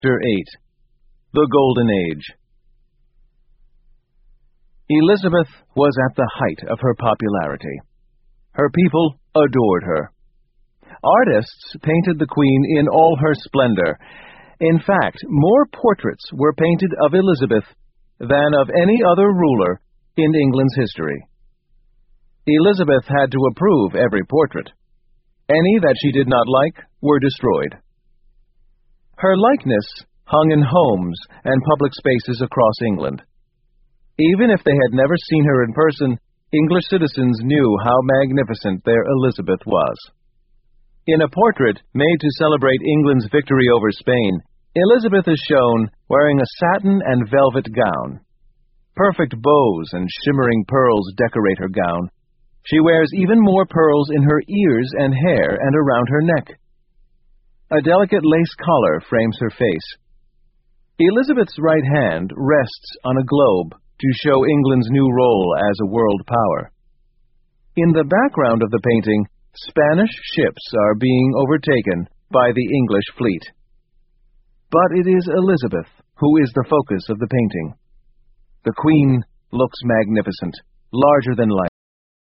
Chapter 8. The Golden Age. Elizabeth was at the height of her popularity. Her people adored her. Artists painted the Queen in all her splendor. In fact, more portraits were painted of Elizabeth than of any other ruler in England's history. Elizabeth had to approve every portrait. Any that she did not like were destroyed. Her likeness hung in homes and public spaces across England. Even if they had never seen her in person, English citizens knew how magnificent their Elizabeth was. In a portrait made to celebrate England's victory over Spain, Elizabeth is shown wearing a satin and velvet gown. Perfect bows and shimmering pearls decorate her gown. She wears even more pearls in her ears and hair and around her neck. A delicate lace collar frames her face. Elizabeth's right hand rests on a globe to show England's new role as a world power. In the background of the painting, Spanish ships are being overtaken by the English fleet. But it is Elizabeth who is the focus of the painting. The Queen looks magnificent, larger than life.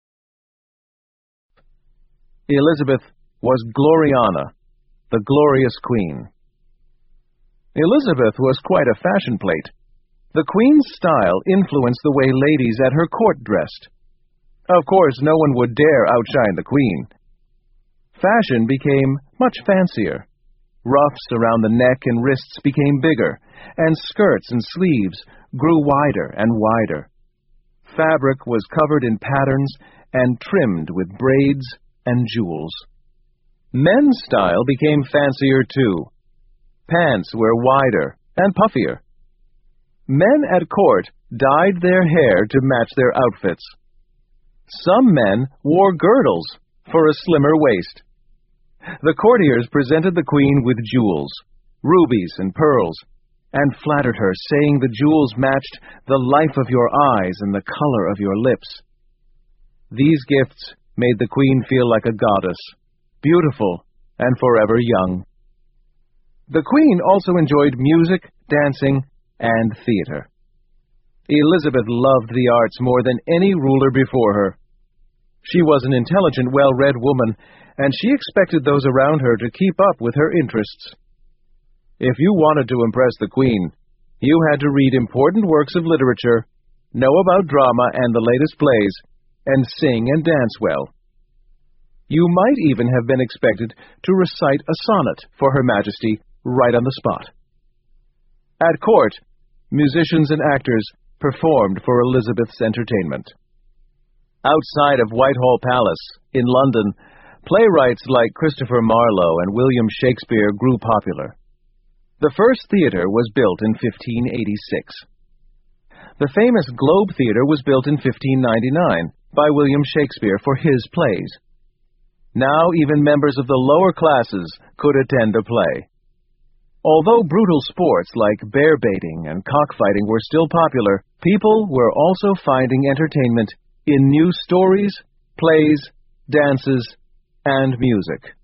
Elizabeth was Gloriana, the glorious Queen. Elizabeth was quite a fashion plate. The Queen's style influenced the way ladies at her court dressed. Of course, no one would dare outshine the Queen. Fashion became much fancier. Ruffs around the neck and wrists became bigger, and skirts and sleeves grew wider and wider. Fabric was covered in patterns and trimmed with braids and jewels. Men's style became fancier too. Pants were wider and puffier. Men at court dyed their hair to match their outfits. Some men wore girdles for a slimmer waist. The courtiers presented the Queen with jewels, rubies and pearls, and flattered her, saying the jewels matched the life of your eyes and the color of your lips. These gifts made the Queen feel like a goddess, beautiful and forever young. The Queen also enjoyed music, dancing, and theater. Elizabeth loved the arts more than any ruler before her. She was an intelligent, well-read woman, and she expected those around her to keep up with her interests. If you wanted to impress the Queen, you had to read important works of literature, know about drama and the latest plays, and sing and dance well. You might even have been expected to recite a sonnet for Her Majesty right on the spot. At court, musicians and actors performed for Elizabeth's entertainment. Outside of Whitehall Palace, in London, playwrights like Christopher Marlowe and William Shakespeare grew popular. The first theater was built in 1586. The famous Globe Theater was built in 1599 by William Shakespeare for his plays. Now even members of the lower classes could attend a play. Although brutal sports like bear baiting and cockfighting were still popular, people were also finding entertainment in new stories, plays, dances, and music.